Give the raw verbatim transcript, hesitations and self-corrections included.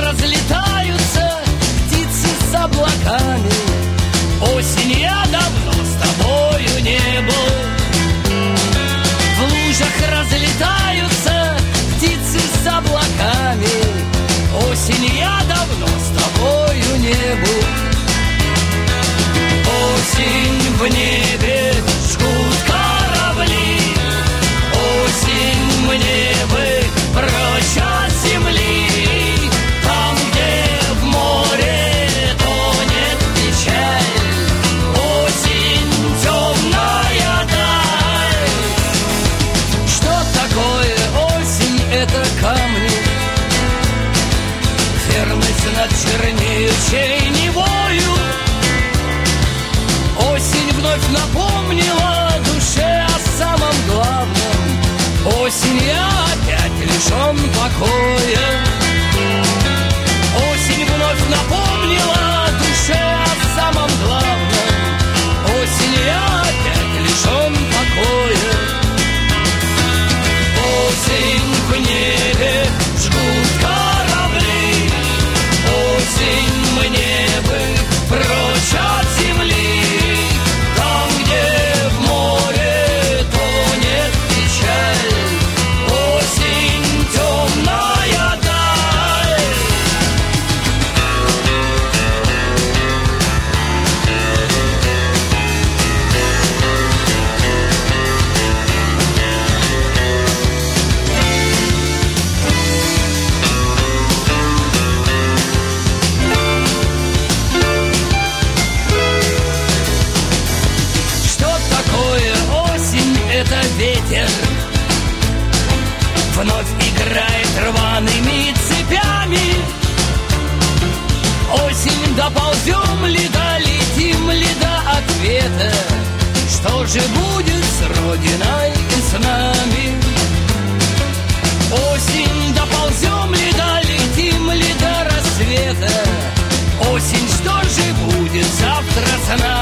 разлетаются птицы с облаками. Осень, я давно с тобою не был. В лужах разлетаются птицы с облаками. Осень, я давно с тобою не был. Осень, в небе жгут корабли. Осень, мне бы прочь от земли. Там, где в море тонет печаль. Осень, темная даль. Что такое осень? Это камни. Верность над чернеющей невою. Осень вновь напомнила душе о самом главном. Осень, я опять лишен покоя. Осень вновь напомнила душе о самом главном. Осень, я опять лишен покоя. Осень, в небе жгут корабли. Осень, мне бы прочь от земли. Там, где в море тонет печаль. Осень, темная даль. Что такое осень? Это ветер. Вновь играет рваными цепями. Осень, доползем ли, долетим ли до ответа? Что же будет с Родиной и с нами? Осень, доползем ли, долетим ли до рассвета? Осень, что же будет завтра с нами?